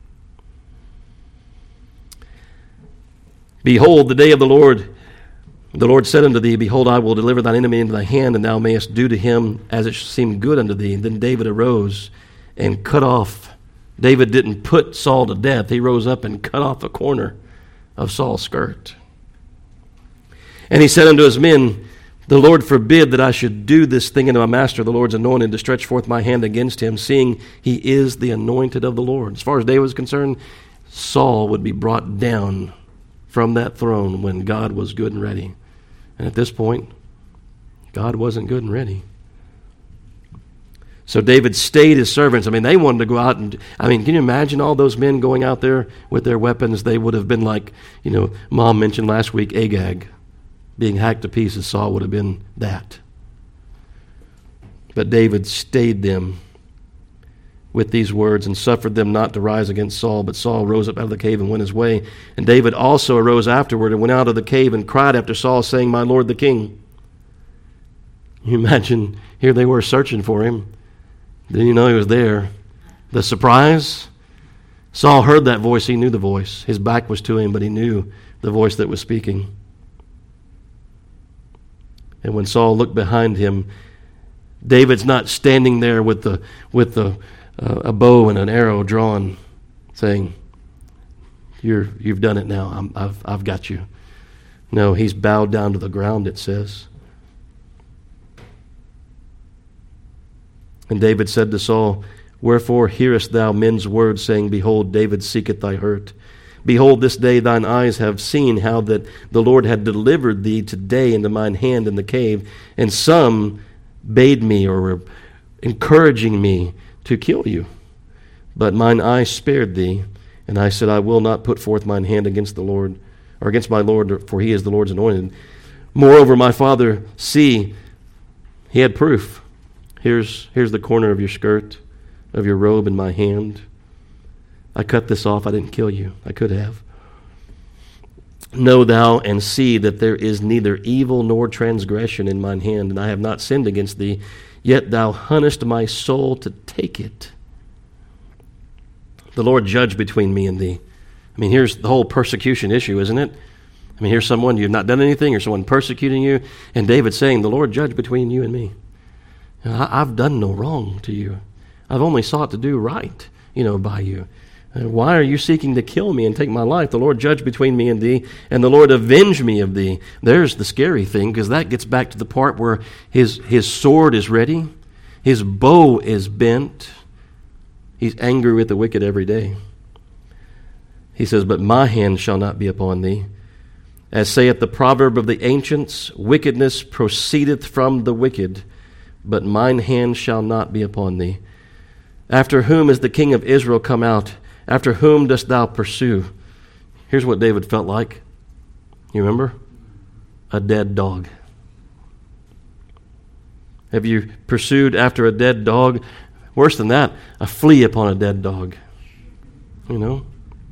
Behold, the day of the Lord. The Lord said unto thee, Behold, I will deliver thine enemy into thy hand, and thou mayest do to him as it seemed good unto thee. And then David arose and cut off. David didn't put Saul to death. He rose up and cut off a corner of Saul's skirt. And he said unto his men, The Lord forbid that I should do this thing unto my master, the Lord's anointed, to stretch forth my hand against him, seeing he is the anointed of the Lord. As far as David was concerned, Saul would be brought down from that throne when God was good and ready. And at this point, God wasn't good and ready. So David stayed his servants. I mean, they wanted to go out and, can you imagine all those men going out there with their weapons? They would have been like, Mom mentioned last week, Agag being hacked to pieces. Saul would have been that. But David stayed them with these words and suffered them not to rise against Saul. But Saul rose up out of the cave and went his way. And David also arose afterward and went out of the cave and cried after Saul, saying, My Lord the king. You imagine, here they were searching for him. Didn't you know he was there? The surprise? Saul heard that voice. He knew the voice. His back was to him, but he knew the voice that was speaking. And when Saul looked behind him, David's not standing there with a bow and an arrow drawn, saying, "You've done it now. I've got you." No, he's bowed down to the ground. It says. And David said to Saul, Wherefore hearest thou men's words, saying, Behold, David seeketh thy hurt. Behold, this day thine eyes have seen how that the Lord had delivered thee today into mine hand in the cave, and some bade me, or were encouraging me, to kill you. But mine eye spared thee, and I said, I will not put forth mine hand against the Lord, or against my Lord, for he is the Lord's anointed. Moreover, my father, see, he had proof. Here's the corner of your skirt, of your robe in my hand. I cut this off. I didn't kill you. I could have. Know thou and see that there is neither evil nor transgression in mine hand, and I have not sinned against thee, yet thou huntest my soul to take it. The Lord judge between me and thee. Here's the whole persecution issue, isn't it? Here's someone, you've not done anything, or someone persecuting you, and David saying, the Lord judge between you and me. I've done no wrong to you. I've only sought to do right, by you. Why are you seeking to kill me and take my life? The Lord judge between me and thee, and the Lord avenge me of thee. There's the scary thing, because that gets back to the part where his sword is ready, his bow is bent. He's angry with the wicked every day. He says, But my hand shall not be upon thee. As saith the proverb of the ancients, wickedness proceedeth from the wicked, but mine hand shall not be upon thee. After whom is the king of Israel come out? After whom dost thou pursue? Here's what David felt like. You remember? A dead dog. Have you pursued after a dead dog? Worse than that, a flea upon a dead dog. The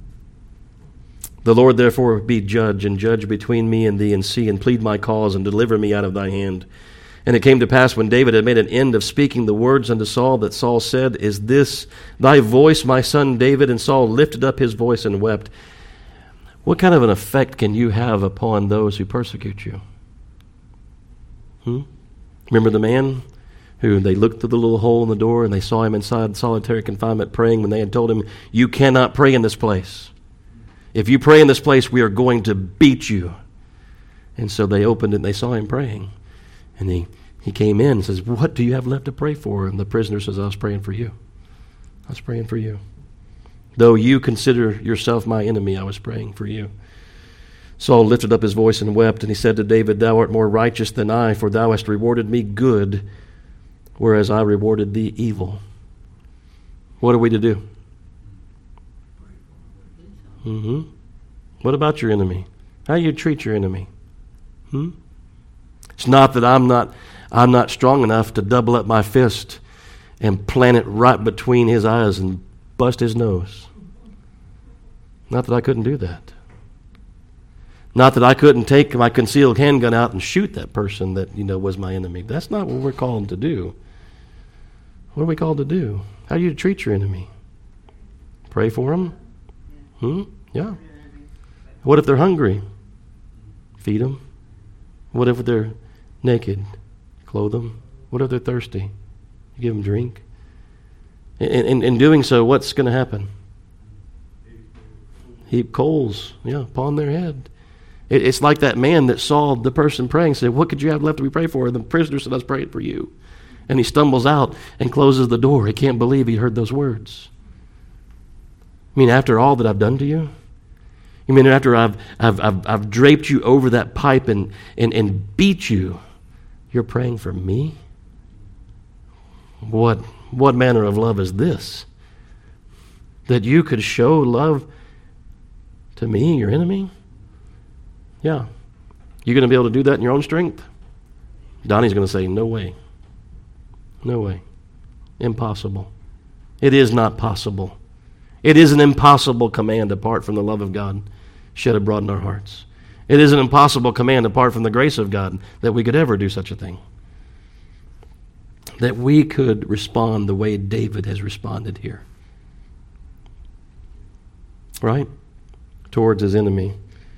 Lord therefore be judge, and judge between me and thee, and see, and plead my cause, and deliver me out of thy hand. And it came to pass, when David had made an end of speaking the words unto Saul, that Saul said, Is this thy voice, my son David? And Saul lifted up his voice and wept. What kind of an effect can you have upon those who persecute you? Remember the man who they looked through the little hole in the door and they saw him inside solitary confinement praying when they had told him, You cannot pray in this place. If you pray in this place, we are going to beat you. And so they opened it and they saw him praying. And he came in and says, What do you have left to pray for? And the prisoner says, I was praying for you. I was praying for you. Though you consider yourself my enemy, I was praying for you. Saul lifted up his voice and wept, and he said to David, Thou art more righteous than I, for thou hast rewarded me good, whereas I rewarded thee evil. What are we to do? What about your enemy? How do you treat your enemy? It's not that I'm not strong enough to double up my fist and plant it right between his eyes and bust his nose. Not that I couldn't do that. Not that I couldn't take my concealed handgun out and shoot that person that was my enemy. That's not what we're called to do. What are we called to do? How do you treat your enemy? Pray for them? Yeah. What if they're hungry? Feed them. What if they're naked? Clothe them. What if they're thirsty? You give them drink. In doing so, what's going to happen? Heap coals, upon their head. It's like that man that saw the person praying, said, What could you have left to be prayed for? And the prisoner said, I was praying for you. And he stumbles out and closes the door. He can't believe he heard those words. After all that I've done to you? You mean after I've draped you over that pipe and beat you, you're praying for me? What manner of love is this? That you could show love to me, your enemy? Yeah. You going to be able to do that in your own strength? Donnie's going to say, no way. No way. Impossible. It is not possible. It is an impossible command apart from the love of God shed abroad in our hearts. It is an impossible command apart from the grace of God that we could ever do such a thing. That we could respond the way David has responded here. Right? Towards his enemy.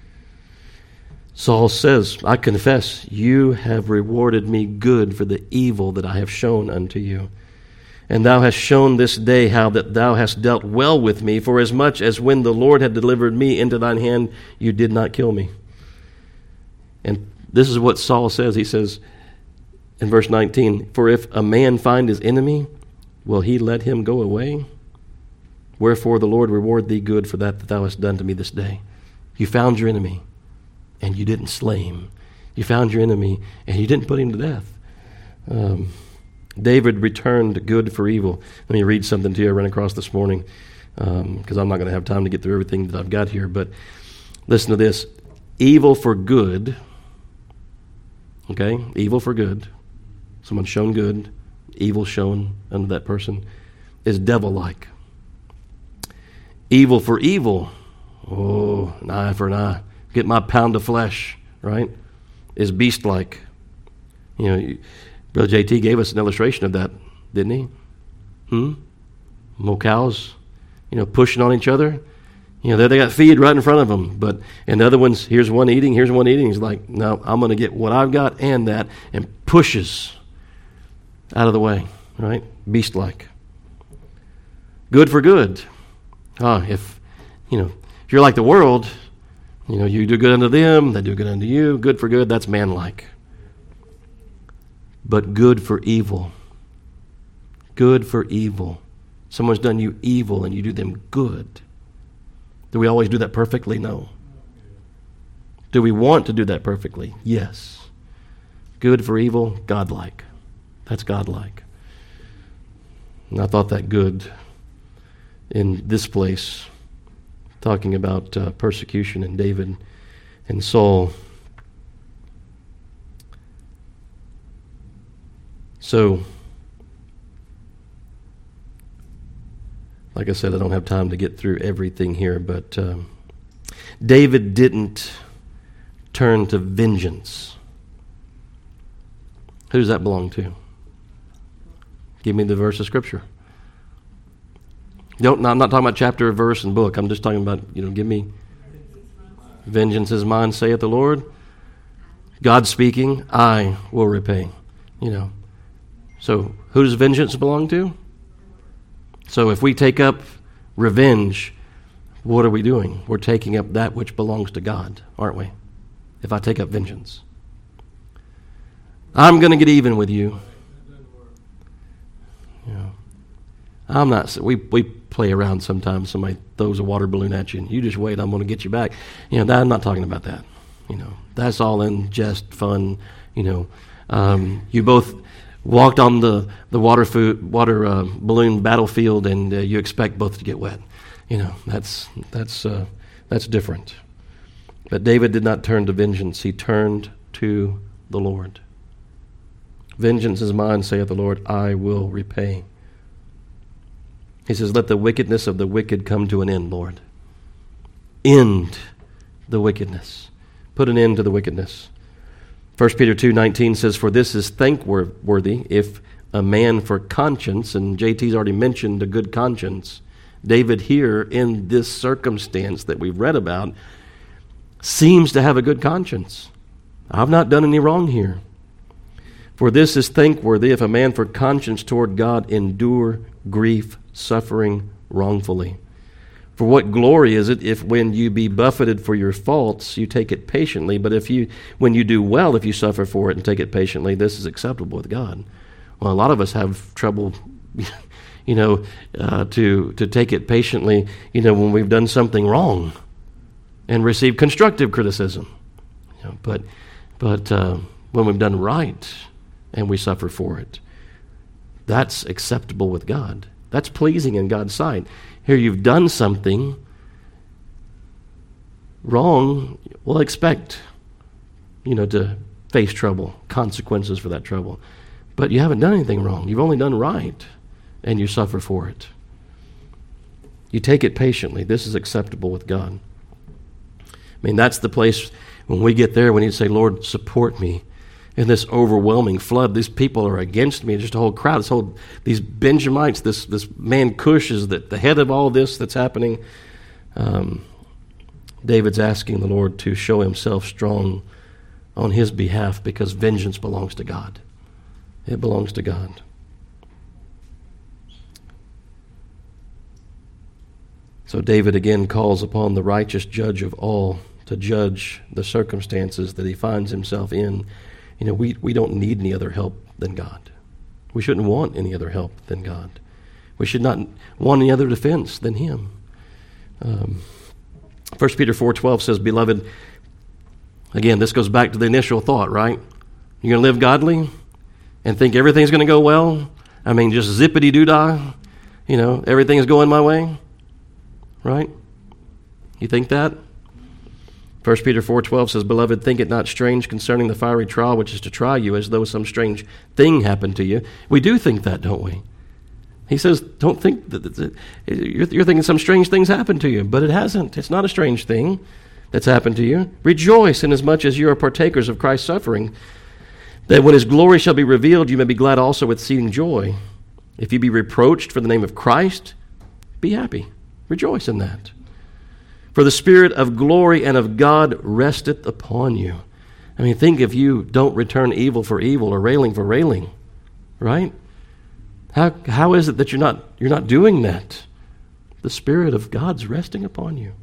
Saul says, I confess, you have rewarded me good for the evil that I have shown unto you. And thou hast shown this day how that thou hast dealt well with me, for as much as when the Lord had delivered me into thine hand, you did not kill me. And this is what Saul says. He says in verse 19, for if a man find his enemy, will he let him go away? Wherefore the Lord reward thee good for that thou hast done to me this day. You found your enemy, and you didn't slay him. You found your enemy, and you didn't put him to death. David returned good for evil. Let me read something to you I ran across this morning, because I'm not going to have time to get through everything that I've got here. But listen to this. Evil for good, okay? Evil for good. Someone shown good, evil shown unto that person, is devil-like. Evil for evil, an eye for an eye. Get my pound of flesh, right? Is beast-like. You know, Brother JT gave us an illustration of that, didn't he? More cows, pushing on each other. They got feed right in front of them. And the other ones, here's one eating. He's like, no, I'm going to get what I've got and that, and pushes out of the way, right? Beast-like. Good for good. If you're like the world, you do good unto them, they do good unto you. Good for good, that's man-like. But good for evil. Good for evil. Someone's done you evil and you do them good. Do we always do that perfectly? No. Do we want to do that perfectly? Yes. Good for evil, godlike. That's godlike. And I thought that good in this place, talking about persecution and David and Saul. So, like I said, I don't have time to get through everything here, but David didn't turn to vengeance. Who does that belong to? Give me the verse of Scripture. I'm not talking about chapter, verse, and book. I'm just talking about, give me. Vengeance is mine, saith the Lord. God speaking, I will repay. So who does vengeance belong to? So if we take up revenge, what are we doing? We're taking up that which belongs to God, aren't we? If I take up vengeance. I'm going to get even with you. I'm not. We play around sometimes. Somebody throws a water balloon at you, and you just wait. I'm going to get you back. I'm not talking about that. That's all in jest, fun. You both walked on the water balloon battlefield, and you expect both to get wet. That's different. But David did not turn to vengeance; he turned to the Lord. Vengeance is mine, saith the Lord; I will repay. He says, let the wickedness of the wicked come to an end, Lord. End the wickedness. Put an end to the wickedness. 1 Peter 2:19 says, for this is thankworthy if a man for conscience, and JT's already mentioned a good conscience. David here, in this circumstance that we've read about, seems to have a good conscience. I've not done any wrong here. For this is thankworthy if a man for conscience toward God endure grief, suffering wrongfully. For what glory is it if when you be buffeted for your faults, you take it patiently, but when you do well, if you suffer for it and take it patiently, this is acceptable with God. Well, a lot of us have trouble, to take it patiently, when we've done something wrong and receive constructive criticism. But when we've done right and we suffer for it, That's acceptable with God. That's pleasing in God's sight. Here you've done something wrong, well, expect, to face trouble, consequences for that trouble. But you haven't done anything wrong. You've only done right, and you suffer for it. You take it patiently. This is acceptable with God. That's the place when we get there, we need to say, Lord, support me in this overwhelming flood. These people are against me, just a whole crowd. These Benjamites, this man Cush is the head of all this that's happening. David's asking the Lord to show himself strong on his behalf because vengeance belongs to God. It belongs to God. So David again calls upon the righteous judge of all to judge the circumstances that he finds himself in. We don't need any other help than God. We shouldn't want any other help than God. We should not want any other defense than him. 1 Peter 4:12 says, Beloved, again, this goes back to the initial thought, right? You're going to live godly and think everything's going to go well? Just zippity-doo-dah, everything is going my way, right? You think that? 1 Peter 4:12 says, Beloved, think it not strange concerning the fiery trial which is to try you, as though some strange thing happened to you. We do think that, don't we? He says, don't think that you're thinking some strange things happened to you, but it hasn't. It's not a strange thing that's happened to you. Rejoice inasmuch as you are partakers of Christ's suffering, that when his glory shall be revealed, you may be glad also with exceeding joy. If you be reproached for the name of Christ, be happy. Rejoice in that. For the Spirit of glory and of God resteth upon you. Think if you don't return evil for evil or railing for railing, right? How is it that you're not doing that? The Spirit of God's resting upon you.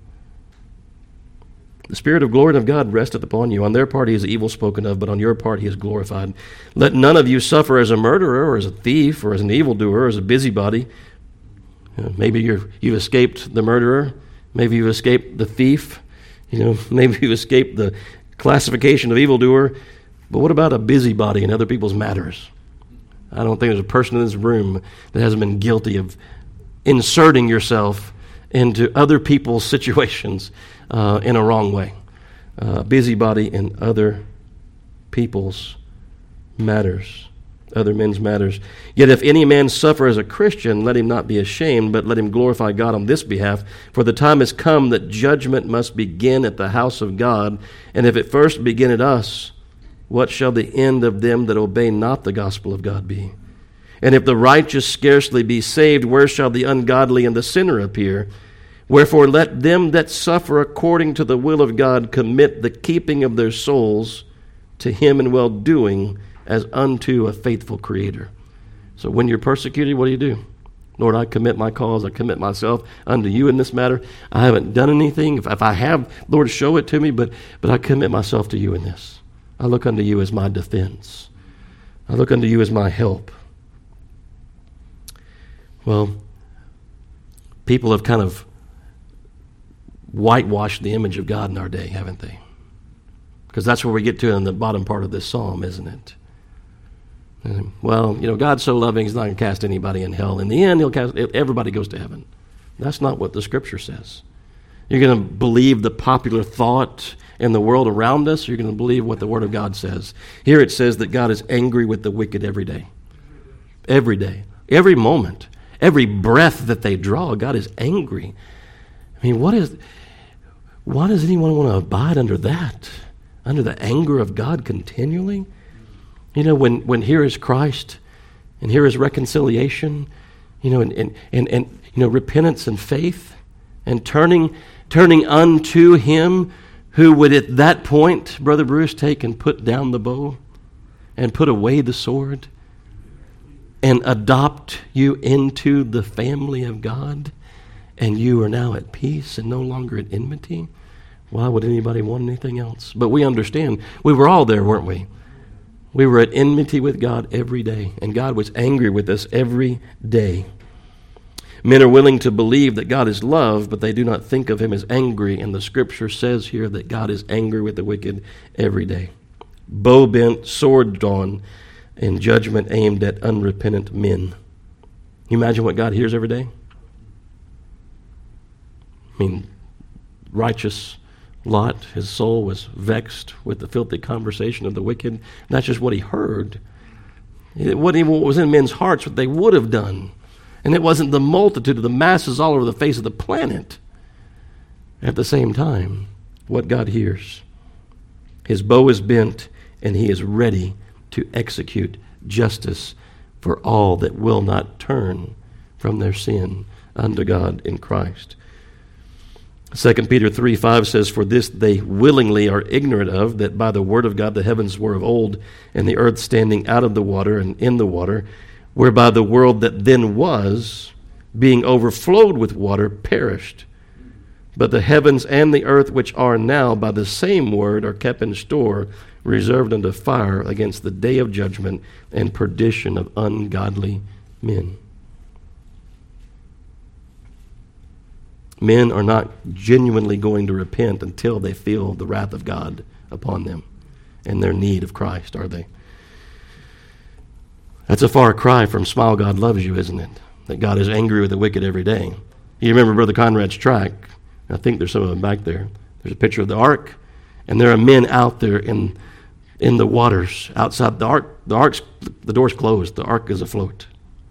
The Spirit of glory and of God resteth upon you. On their part he is evil spoken of, but on your part he is glorified. Let none of you suffer as a murderer or as a thief or as an evildoer or as a busybody. Maybe you've escaped the murderer. Maybe you've escaped the thief. Maybe you've escaped the classification of evildoer. But what about a busybody in other people's matters? I don't think there's a person in this room that hasn't been guilty of inserting yourself into other people's situations in a wrong way. Busybody in other people's matters. Other men's matters. Yet if any man suffer as a Christian, let him not be ashamed, but let him glorify God on this behalf. For the time has come that judgment must begin at the house of God. And if it first begin at us, what shall the end of them that obey not the gospel of God be? And if the righteous scarcely be saved, where shall the ungodly and the sinner appear? Wherefore let them that suffer according to the will of God commit the keeping of their souls to him in well-doing, as unto a faithful Creator. So when you're persecuted, what do? Lord, I commit my cause, I commit myself unto you in this matter. I haven't done anything. If I have, Lord, show it to me, but I commit myself to you in this. I look unto you as my defense. I look unto you as my help. Well, people have kind of whitewashed the image of God in our day, haven't they? Because that's where we get to in the bottom part of this psalm, isn't it? Well, God's so loving, he's not going to cast anybody in hell. In the end, everybody goes to heaven. That's not what the Scripture says. You're going to believe the popular thought in the world around us, or you're going to believe what the Word of God says. Here it says that God is angry with the wicked every day. Every day. Every moment. Every breath that they draw, God is angry. Why does anyone want to abide under that? Under the anger of God continually? When here is Christ and here is reconciliation, and repentance and faith and turning unto him who would at that point, Brother Bruce, take and put down the bow and put away the sword and adopt you into the family of God, and you are now at peace and no longer at enmity. Why would anybody want anything else? But we understand. We were all there, weren't we? We were at enmity with God every day, and God was angry with us every day. Men are willing to believe that God is love, but they do not think of him as angry, and the Scripture says here that God is angry with the wicked every day. Bow bent, sword drawn, and judgment aimed at unrepentant men. Can you imagine what God hears every day? I mean, righteous Lot, his soul was vexed with the filthy conversation of the wicked. That's just what he heard. It wasn't even what was in men's hearts, what they would have done. And it wasn't the multitude of the masses all over the face of the planet. At the same time, what God hears. His bow is bent, and he is ready to execute justice for all that will not turn from their sin unto God in Christ. 2 Peter 3:5 says, "For this they willingly are ignorant of, that by the word of God the heavens were of old, and the earth standing out of the water and in the water, whereby the world that then was, being overflowed with water, perished. But the heavens and the earth which are now by the same word are kept in store, reserved unto fire against the day of judgment and perdition of ungodly men." Men are not genuinely going to repent until they feel the wrath of God upon them and their need of Christ, are they? That's a far cry from "Smile, God loves you," isn't it? That God is angry with the wicked every day. You remember Brother Conrad's track? I think there's some of them back there. There's a picture of the ark, and there are men out there in the waters outside the ark. The door's closed. The ark is afloat.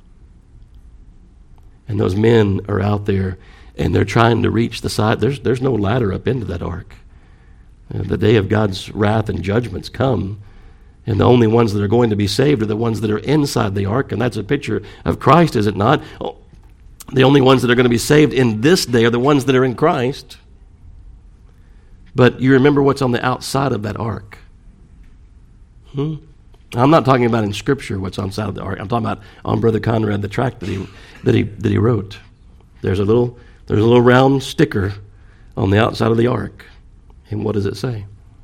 And those men are out there, and they're trying to reach the side. There's no ladder up into that ark. The day of God's wrath and judgments come, and the only ones that are going to be saved are the ones that are inside the ark, and that's a picture of Christ, is it not? The only ones that are going to be saved in this day are the ones that are in Christ. But you remember what's on the outside of that ark. I'm not talking about in Scripture what's on the side of the ark. I'm talking about on Brother Conrad, the tract that he wrote. There's a little round sticker on the outside of the ark. And what does it say?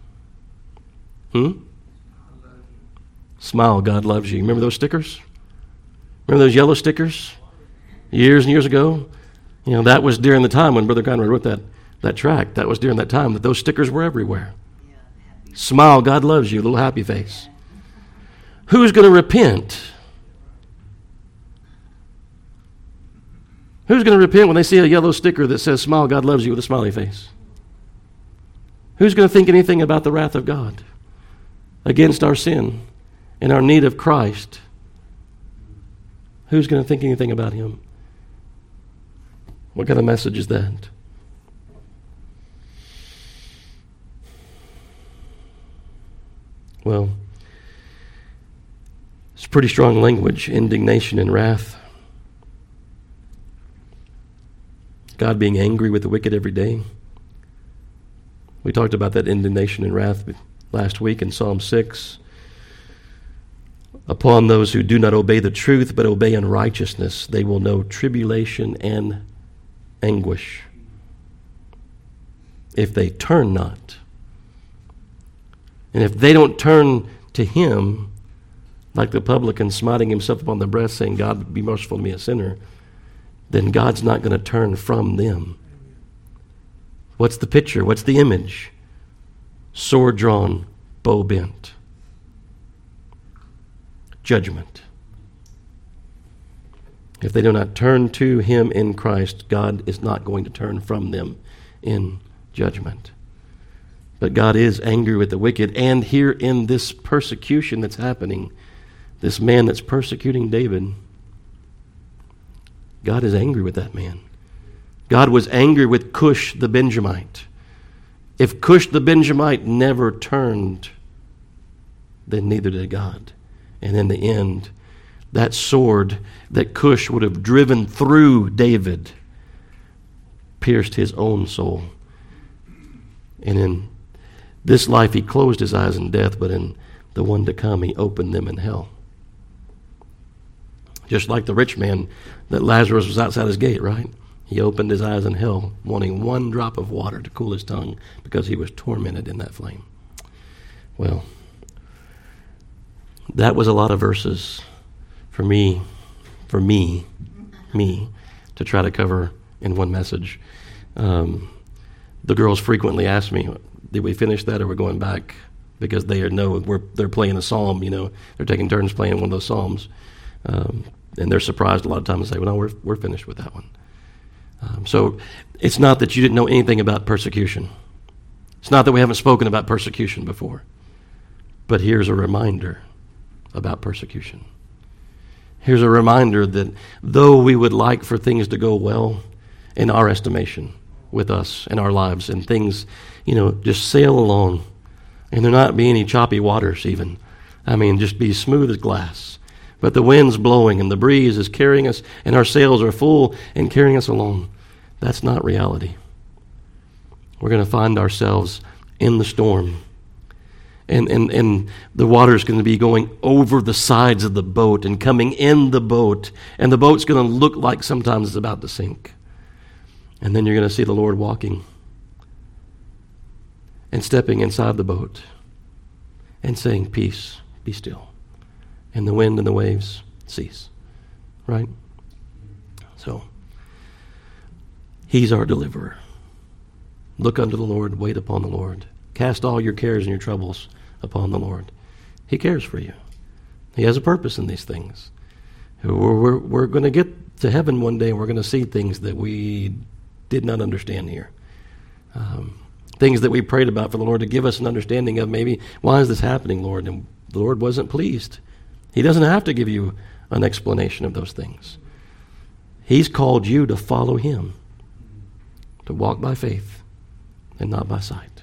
Smile, God loves you. Remember those stickers? Remember those yellow stickers? Years and years ago? You know, that was during the time when Brother Conrad wrote that tract. That was during that time that those stickers were everywhere. Smile, God loves you, little happy face. Who's going to repent? Who's going to repent when they see a yellow sticker that says, "Smile, God loves you," with a smiley face? Who's going to think anything about the wrath of God against our sin and our need of Christ? Who's going to think anything about him? What kind of message is that? Well, it's pretty strong language, indignation and wrath. God being angry with the wicked every day. We talked about that indignation and wrath last week in Psalm 6. Upon those who do not obey the truth but obey unrighteousness, they will know tribulation and anguish if they turn not. And if they don't turn to him, like the publican smiting himself upon the breast saying, "God, be merciful to me, a sinner," then God's not going to turn from them. What's the picture? What's the image? Sword drawn, bow bent. Judgment. If they do not turn to him in Christ, God is not going to turn from them in judgment. But God is angry with the wicked, and here in this persecution that's happening, this man that's persecuting David, God is angry with that man. God was angry with Cush the Benjamite. If Cush the Benjamite never turned, then neither did God. And in the end, that sword that Cush would have driven through David pierced his own soul. And in this life he closed his eyes in death, but in the one to come he opened them in hell. Just like the rich man that Lazarus was outside his gate, right? He opened his eyes in hell, wanting one drop of water to cool his tongue because he was tormented in that flame. Well, that was a lot of verses for me to try to cover in one message. The girls frequently ask me, "Did we finish that, or are we going back because they know they're playing a psalm. They're taking turns playing one of those psalms, and they're surprised a lot of times and say, "Well, no, we're finished with that one." So it's not that you didn't know anything about persecution. It's not that we haven't spoken about persecution before. But here's a reminder about persecution. Here's a reminder that though we would like for things to go well in our estimation with us and our lives, and things, just sail along, and there not be any choppy waters even. Just be smooth as glass. But the wind's blowing and the breeze is carrying us and our sails are full and carrying us along. That's not reality. We're going to find ourselves in the storm. And the water's going to be going over the sides of the boat and coming in the boat. And the boat's going to look like sometimes it's about to sink. And then you're going to see the Lord walking and stepping inside the boat and saying, "Peace, be still." And the wind and the waves cease. Right? So, He's our deliverer. Look unto the Lord, wait upon the Lord. Cast all your cares and your troubles upon the Lord. He cares for you. He has a purpose in these things. We're going to get to heaven one day, and we're going to see things that we did not understand here. Things that we prayed about for the Lord to give us an understanding of, maybe, why is this happening, Lord? And the Lord wasn't pleased. He doesn't have to give you an explanation of those things. He's called you to follow Him, to walk by faith and not by sight.